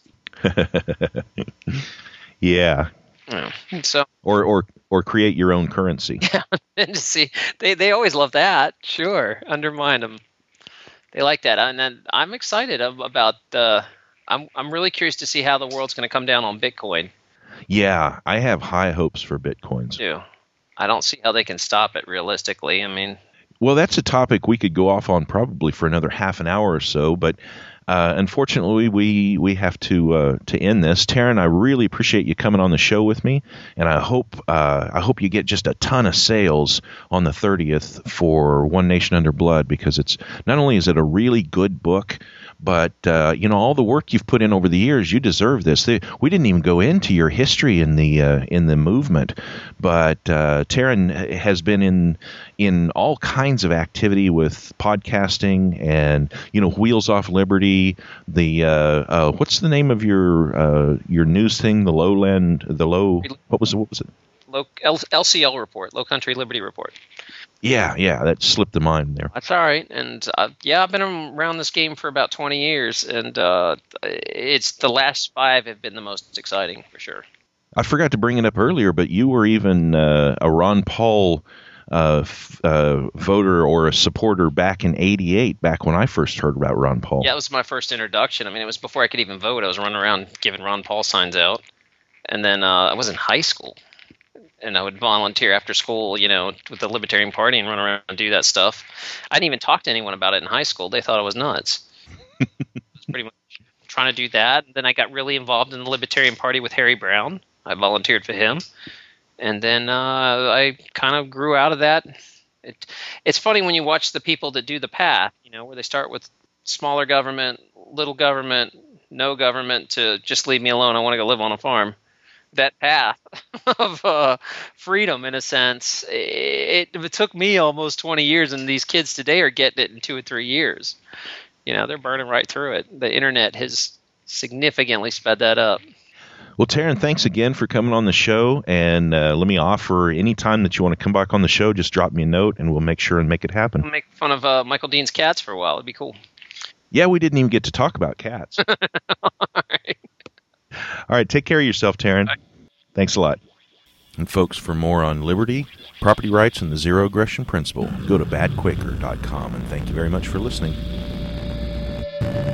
Yeah. So or create your own currency. Yeah, and see, they always love that. Sure, undermine them. They like that, and then I'm excited about. I'm really curious to see how the world's going to come down on Bitcoin. Yeah, I have high hopes for Bitcoins. Too. I don't see how they can stop it realistically. Well, that's a topic we could go off on probably for another half an hour or so, but Unfortunately, we have to end this. Taryn, I really appreciate you coming on the show with me, and I hope you get just a ton of sales on the 30th for One Nation Under Blood, because it's not only is it a really good book, but all the work you've put in over the years, you deserve this. We didn't even go into your history in the movement, but Taryn has been in all kinds of activity with podcasting and Wheels Off Liberty. The what's the name of your news thing? What was it? LCL report, Low Country Liberty Report. Yeah, that slipped the mind there. That's all right. And I've been around this game for about 20 years, and it's the last 5 have been the most exciting for sure. I forgot to bring it up earlier, but you were even a Ron Paul voter or a supporter back in '88, back when I first heard about Ron Paul. Yeah, it was my first introduction. I mean, it was before I could even vote. I was running around giving Ron Paul signs out, and then I was in high school. And I would volunteer after school, with the Libertarian Party and run around and do that stuff. I didn't even talk to anyone about it in high school. They thought I was nuts. I was pretty much trying to do that. And then I got really involved in the Libertarian Party with Harry Brown. I volunteered for him. And then I kind of grew out of that. It's funny when you watch the people that do the path, where they start with smaller government, little government, no government, to just leave me alone. I want to go live on a farm. That path of freedom, in a sense, it took me almost 20 years, and these kids today are getting it in 2 or 3 years. They're burning right through it. The internet has significantly sped that up. Well, Taryn, thanks again for coming on the show, and let me offer, any time that you want to come back on the show, just drop me a note, and we'll make sure and make it happen. We'll make fun of Michael Dean's cats for a while. It'd be cool. Yeah, we didn't even get to talk about cats. All right, take care of yourself, Taryn. Bye. Thanks a lot. And folks, for more on liberty, property rights, and the zero aggression principle, go to badquaker.com, and thank you very much for listening.